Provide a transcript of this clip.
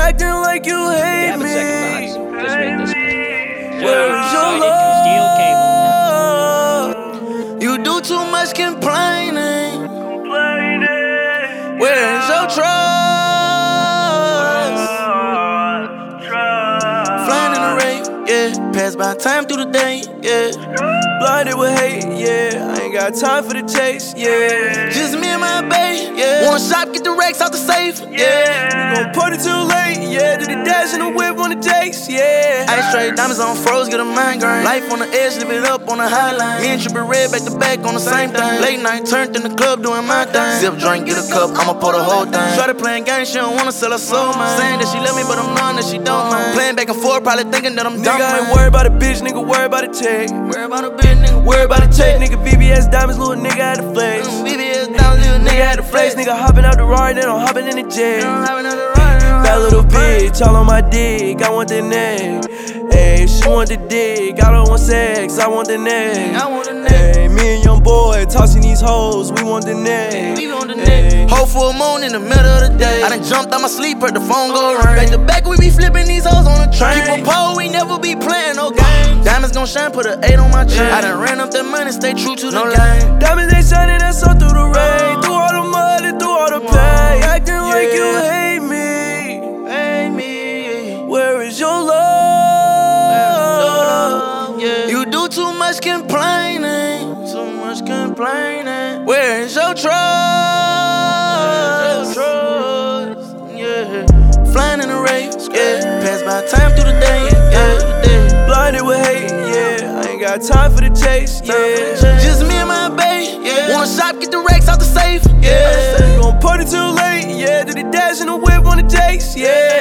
acting like you hate me. Just made this. Where's your love? You do too much complaining. Where's your trust? Flying in the rain, yeah. Pass by time through the day, yeah. Blinded with hate, yeah. I ain't got time for the chase, yeah. Just me and my bae, yeah. One shot, get the racks out the safe, yeah. We gon' party too late, yeah. Do the dash in the whip on the jakes, yeah. Ice straight diamonds on froze, get a migraine. Life on the edge, live it up on the highline. Me and Trippie Redd back to back on the same thing. Late night turned in the club doing my thing. Sip drink, get a cup, I'ma pour the whole thing. Started playing games, she don't wanna sell her soul, man. Saying that she love me, but I'm knowing that she don't, man. Playing back and forth, probably thinking that I'm dumb, man. Nigga ain't worried about a bitch, nigga worried about a check. Worried about a bitch, nigga worried about a check. Nigga VVS diamonds, little nigga had the flex. VVS diamonds, little nigga had the flex. Nigga hopping out the Rari, then I'm hopping in the jet. That little bitch, all on my dick, I want the neck. Ayy, she want the dick, I don't want sex, I want the neck. Ayy, me and young boy tossing these hoes, we want the neck. Hope for a moon in the middle of the day. I done jumped out my sleep, heard the phone go ring. Back to back, we be flipping these hoes on the train. Keep a pole, we never be playing no games. Diamonds gon' shine, put an 8 on my chain. I done ran up that money, stay true to the game. Diamonds they shining, that's all through the rain. Through all the mud and through all the pain. Acting like you hate me. Where is your love? You do too much complaining. Where is your trust? Yeah. Flying in the rave, yeah. Pass by time through the day, yeah. Blinded with hate, yeah. I ain't got time for the chase, yeah. Just me and my bae, yeah. One shot, get the racks out the safe, yeah. We gon' party too late, yeah. Do the dash in the whip on the jakes, yeah.